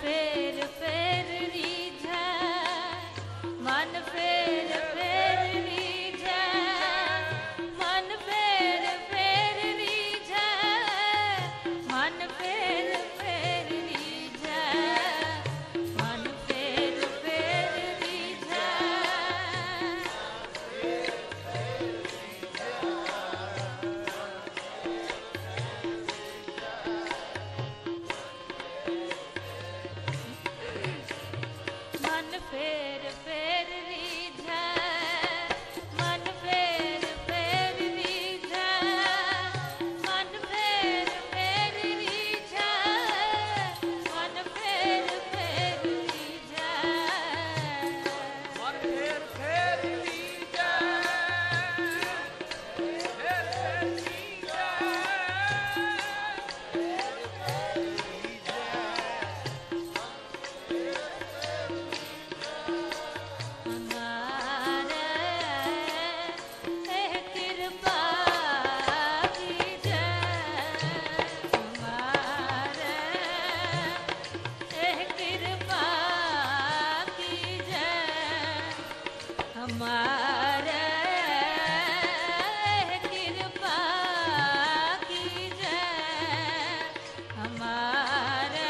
फेर फेर रीझै, मन फेर फेर रीझै, मन फेर फेर रीझै, मन फेर फेर रीझै, मन फेर फेर रीझै। मन फेर फेर रीझै, मन फेर फेर रीझै, मन फेर फेर रीझै, मन फेर फेर रीझै। मन फेर फेर रीझै, फेर फेर रीझै, हमारे एह कृपा कीजै, हमारे एह कृपा कीजै, हमारे एह कृपा कीजै, हमारे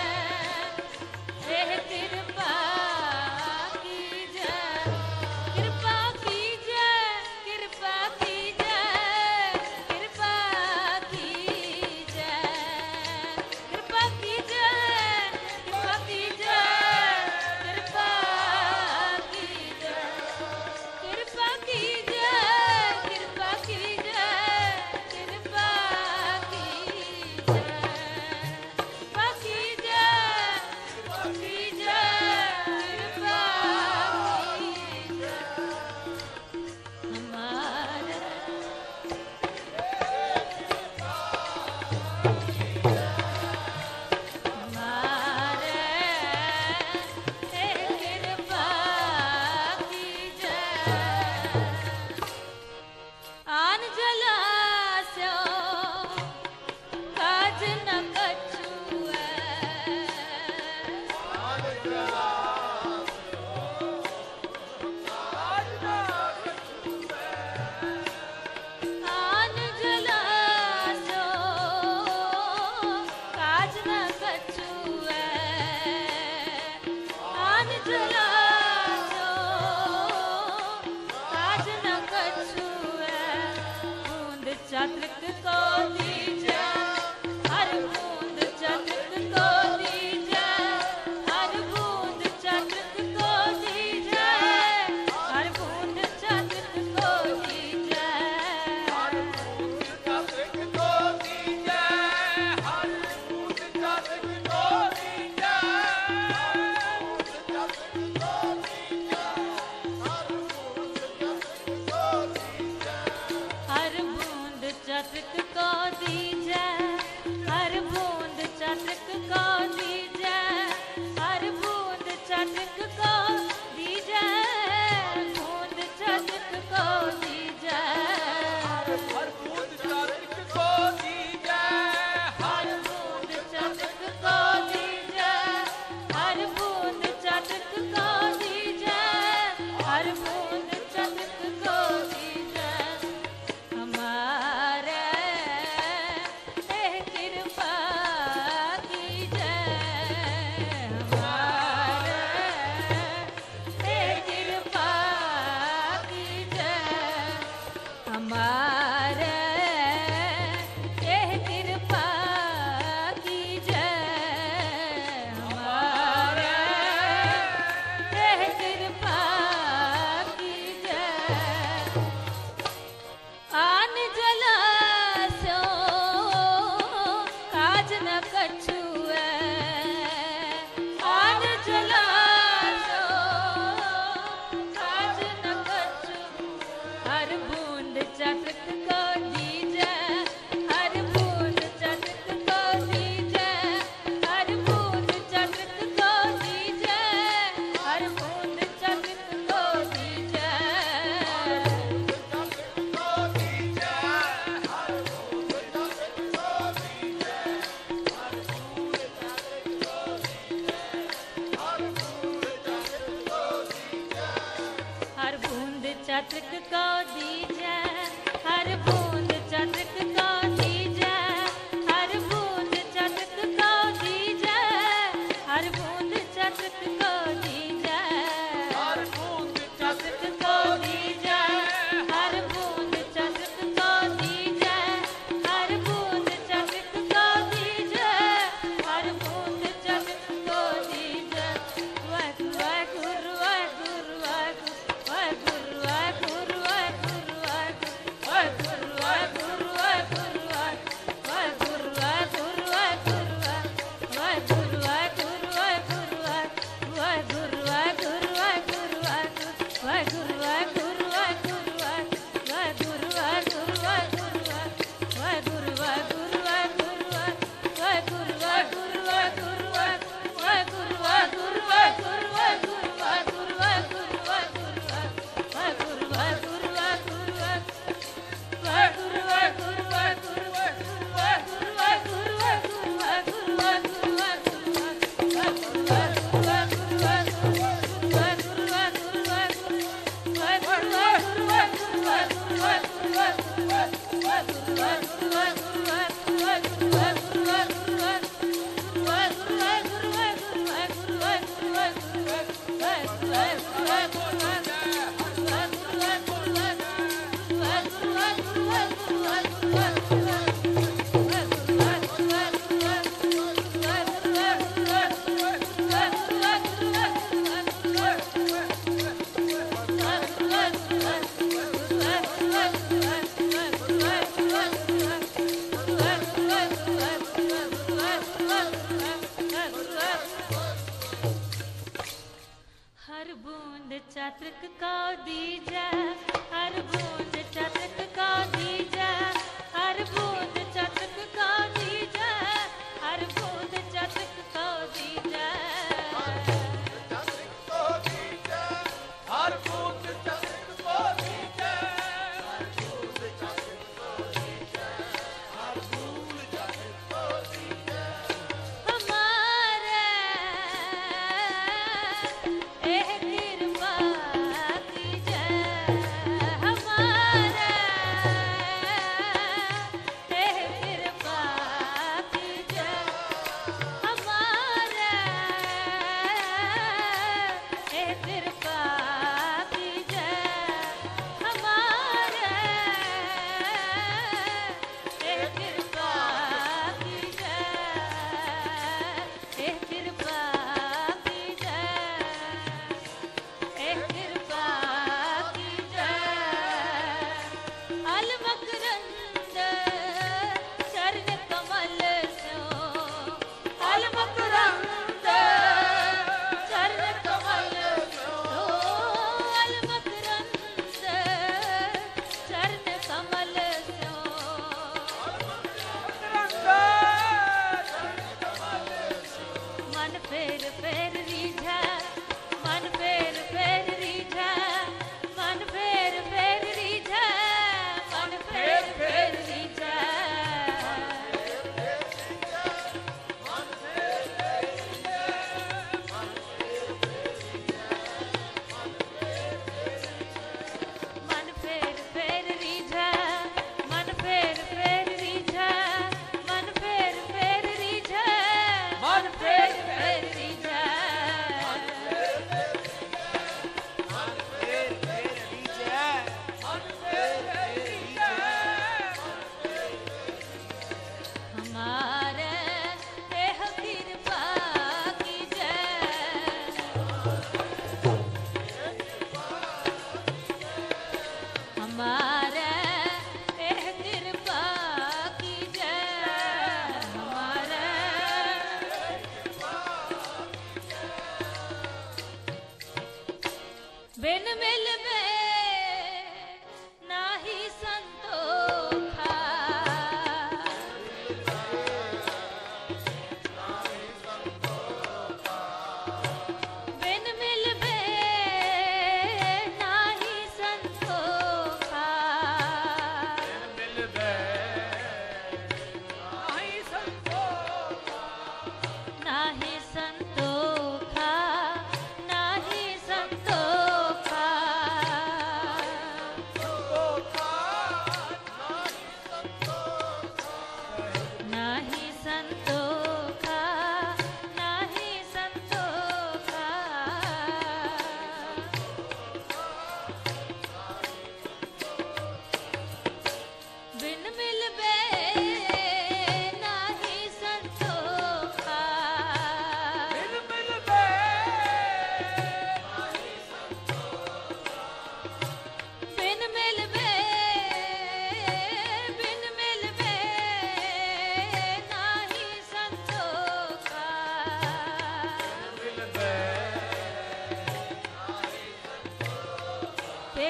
एह कृपा कीजै, कृपा कीजै, कृपा कीजै, कृपा कीजै, कृपा कीजै, कृपा कीजै, कृपा कीजै, कृपा कीजै, कृपा कीजै, कृपा कीजै, कृपा कीजै, कृपा कीजै, कृपा कीजै, हमारे हमारे एह कृपा कीजै। आन जलास्यो काज न कछुए, आज ना कछुए, आन जलास्यो काज न कछुए, आन जलास्यो काज न कछुए। बूंद चातक को दीजै, हर बूंद चातक को दीजै, हर बूंद चातक को दीजै, हर बूंद चातक को दीजै। हर बूंद चातक को दीजै, हर बूंद चातक को दीजै, बूंद चातक को दीजै, हर बूंद चातक को दीजै। हर बूंद चातक को दीजै, हर बूंद चातक को दीजै, हर बूंद चातक को दीजै, बूंद चातक को दीजै। हर बूंद चातक को दीजै, हर बूंद चातक को दीजै, हर बूंद चातक को दीजै, हर बूंद चातक को दीजै। हमारे एह कृपा कीजै,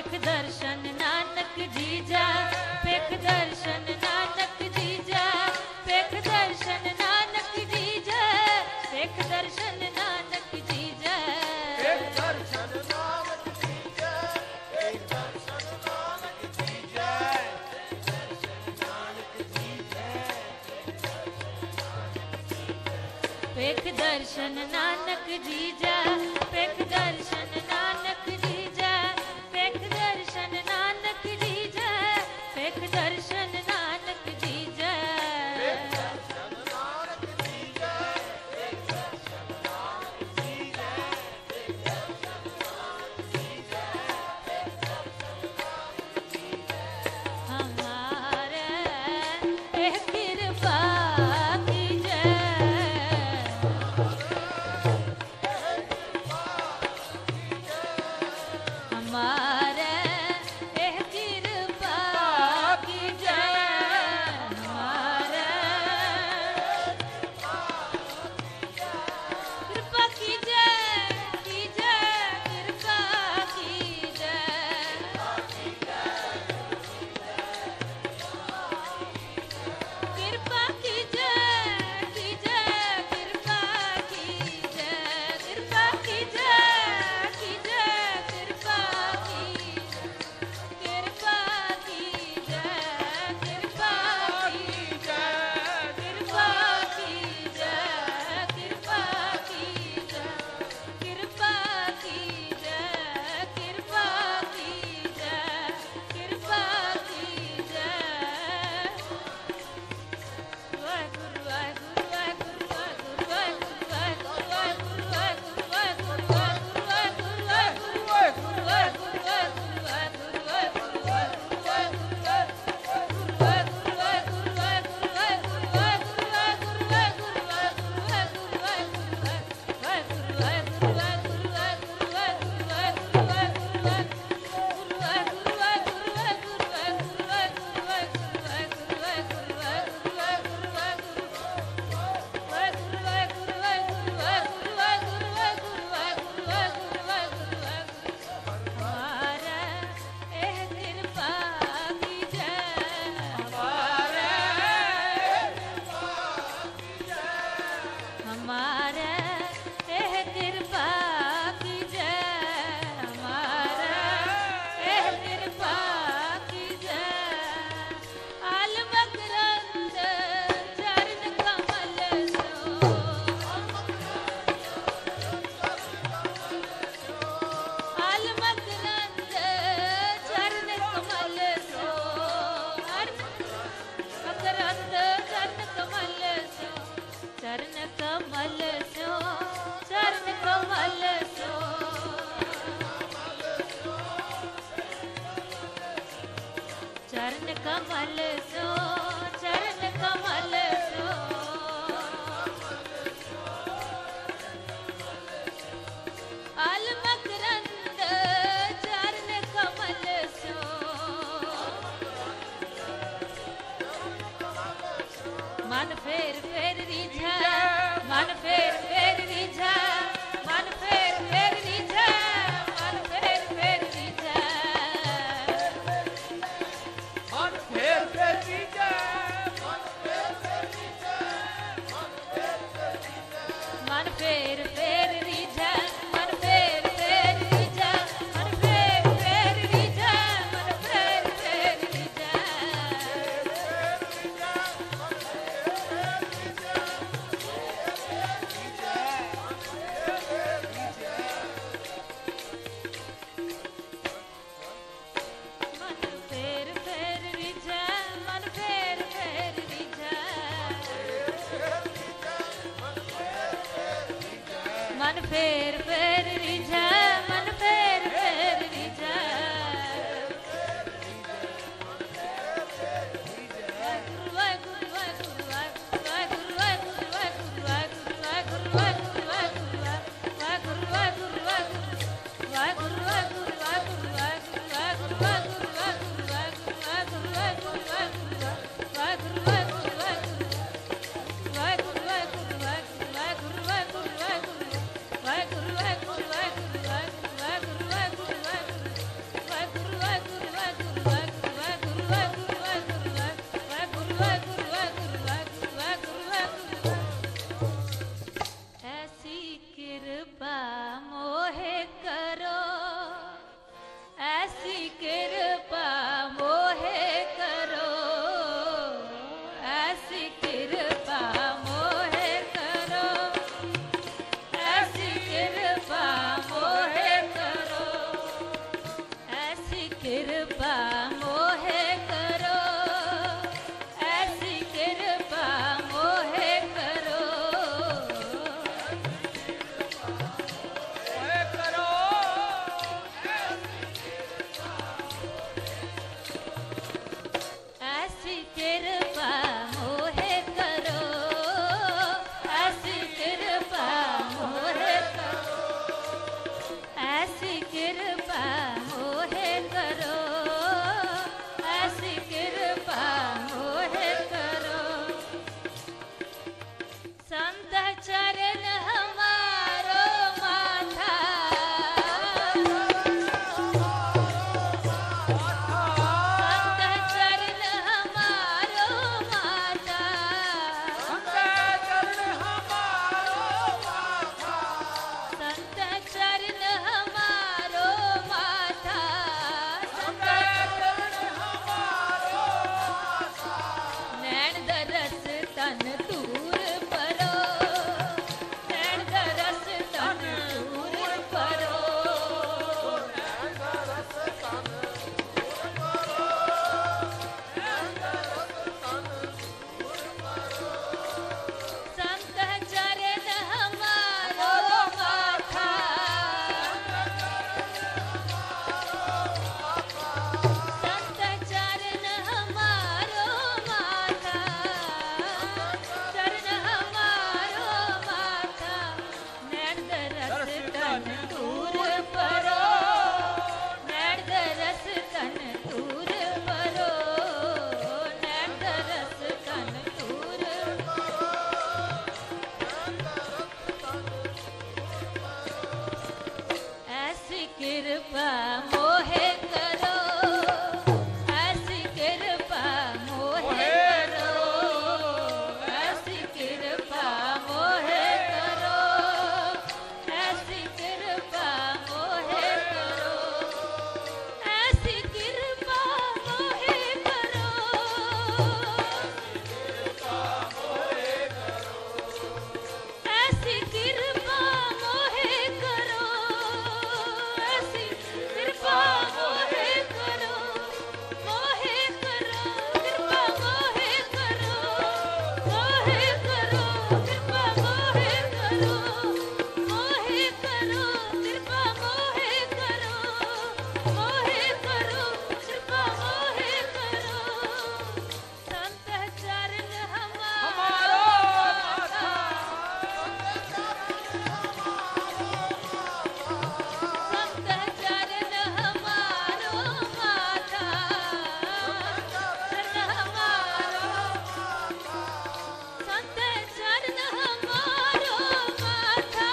पेख दर्शन नानक जीजा, पेख दर्शन नानक जीजा, पेख दर्शन नानक जीजा, पेख दर्शन नानक जीजा, एक दर्शन नानक की जय, एक दर्शन नानक की जय, पेख दर्शन नानक जीजा, पेख दर्शन नानक जीजा, पेख दर्शन नानक जीजा, पेख दर्शन नानक जीजा, हमारे एह कृपा कीजय, हमारे एह कृपा कीजय, हमारे कृपा कीजय, कीजय कृपा कीजय, कृपा कीजय, कीजय कृपा कीजय, कृपा कीजय, कीजय कृपा कीजय, कृपा कीजय, कृपा कीजय, कृपा कीजय, कृपा कीजय, कृपा कीजय, कृपा कीजय, कृपा कीजय। वाहेगुरु वाहेगुरु वाहेगुरु वाहेगुरु वाहेगुरु वाहेगुरु वाहेगुरु वाहेगुरु वाहेगुरु वाहेगुरु वाहेगुरु वाहेगुरु हमारा एह कृपा कीजय, हमारा एह कृपा कीजय, हमारा एह कृपा कीजय, आलमकरंद चरण कमल सो, आलमकरंद चरण कमल सो, मकरंद चरण कमल सो, चरण कमल सो, चरण कमल सो, चरण कमल सो, चरण कमल सो, आलमकरंद चरण कमल सो, मन फेर फेर रीझा, मन फेर फेर रीझा, मन फेर फेर रीझा, मन फेर फेर रीझा, मन फेर फेर की जय, मन फेर फेर रीझा, मन फेर फेर रीझा, मन फेर फेर रीझा, मन फेर फेर रीझा, मन फेर फेर रीझा, मन फेर फेर रीझा, मन फेर फेर रीझा, मन फेर फेर रीझा, वाहेगुरु वाहेगुरु वाहेगुरु वाहेगुरु वाहेगुरु वाहेगुरु वाहेगुरु वाहेगुरु वाहेगुरु वाहेगुरु वाहेगुरु वाहेगुरु वाहेगुरु वाहेगुरु वाहेगुरु वाहेगुरु वाहेगुरु वाहेगुरु वाहेगुरु तन दूर परो नैन दरस तन दूर परो संत चरण हमारो माथा संत चरण हमारो माथा चरण हमारो माथा नैन दरस तन दूर परो नैन दरस तन दूर परो नैन दरस तन दूर ऐसी कृपा मोहे करो ऐसी कृपा मोहे करो ऐसी कृपा मोहे करो ऐसी कृपा मोहे करो ऐसी कृपा मोहे करो ऐसी कृपा मोहे करो ऐसी कृपा मोहे करो मोहे करो कृपा मोहे करो मोहे करो कृपा मोहे करो मोहे करो कृपा मोहे करो मोहे करो कृपा मोहे करो संत चरण हमारो माथा संत चरण हमारो माथा चरण हमारो संत चरण हमारो माथा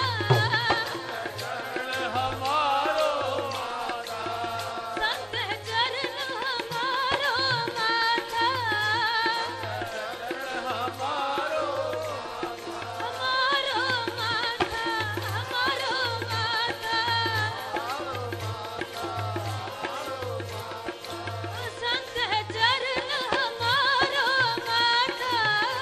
संत चरण हमारो माथा हमारो माथा हमारो माथा संत चरण हमारो माथा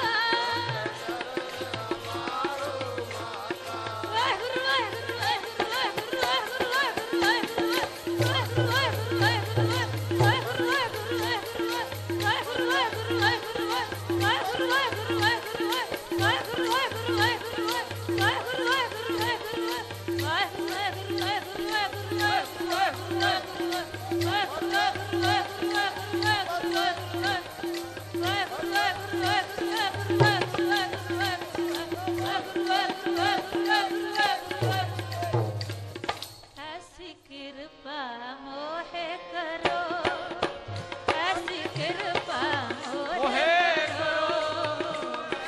वाहिगुरु वाहिगुरु वाहिगुरु वाहिगुरु वाहिगुरु वाहिगुरु वाहिगुरु वाहिगुरु वाहिगुरु वाहिगुरु वाहिगुरु वाहिगुरु वाहिगुरु वाहिगुरु वाहिगुरु वाहिगुरु वाहिगुरु वाहिगुरु ऐसी कृपा मोहे करो ऐसी कृपा मोहे करो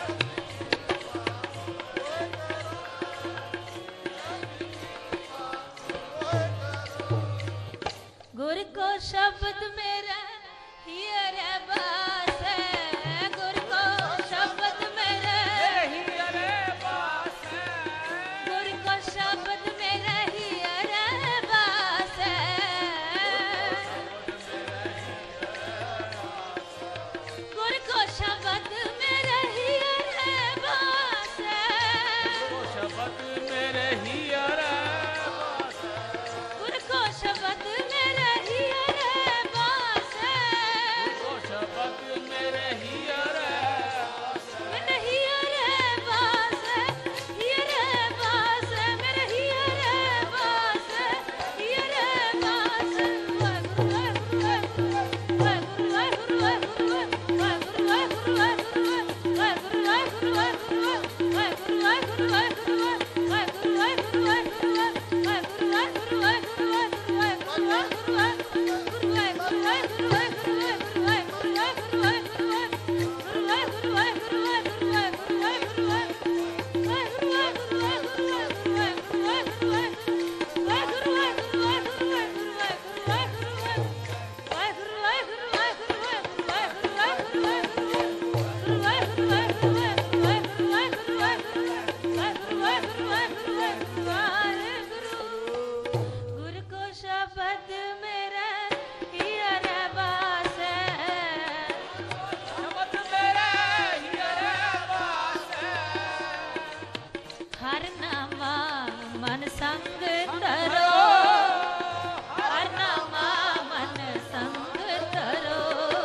तन संग तरो हर नामा मन संग तरो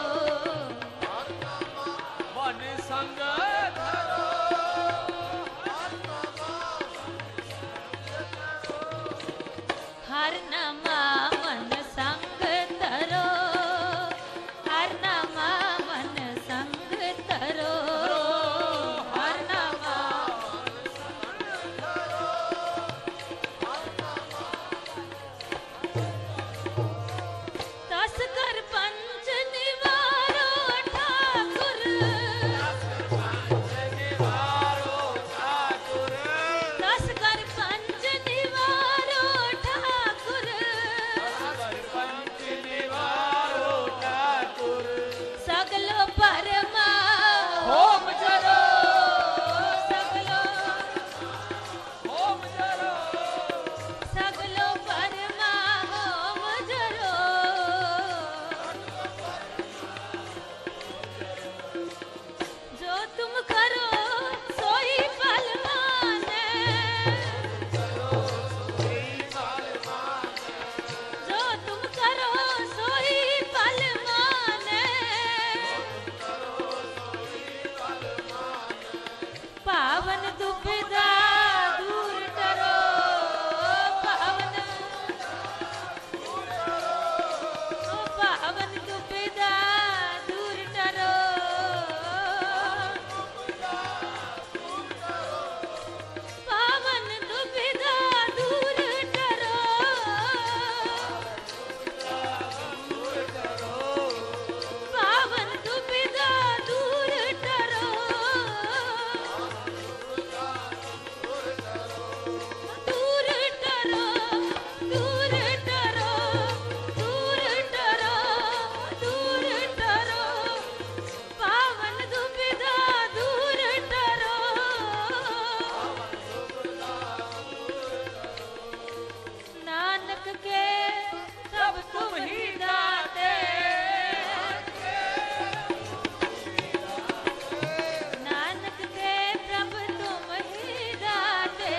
मन संग धरो हर नामा मन संग तरो हर नामा मन संग तरो हर नामा दस कर पंच निवारो ठाकुर निवारो ठाकुर दस कर पंच निवारो ठाकुर पंच निवारो ठाकुर सगलो परमा होम जरो सगलो होम जरो सगलो परमा होम जरो जो तुम करो सोई फल माने जो तुम करो सोई फल माने पावन दुविधा दूर करो पावन पावन दुविधा दूर करो पावन दुविधा दूर करो पावन दुविधा दूर करो दूर करो दूर करो दूर करो दूर करो पावन दुविधा दूर करो नानक के सब तुम ही दाते नानक के प्रभु तुम ही दाते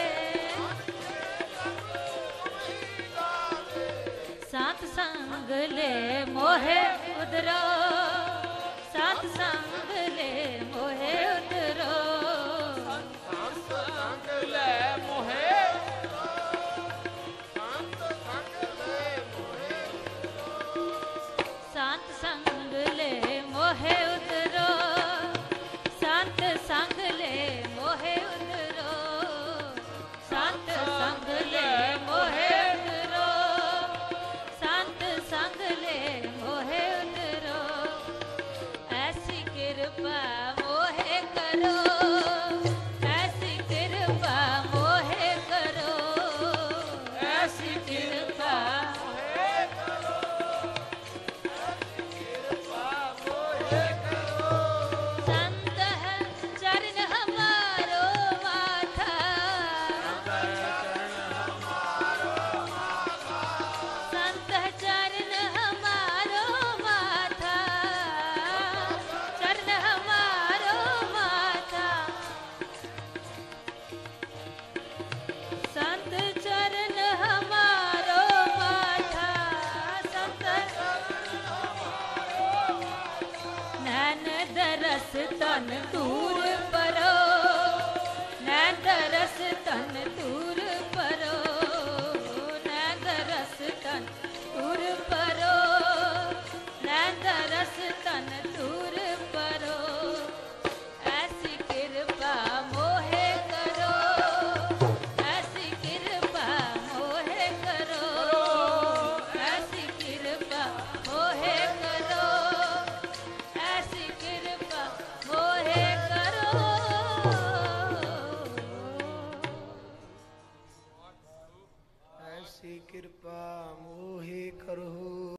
सात संग ले मोहे उधरो सात संग ले मोहे उधरो संग ले मोहे शांत संग ले मोहे उतरो शांत संग ले मोहे उतरो शांत संग ले मोहे उतरो शांत संग ले मोहे उतरो ऐसी कृपा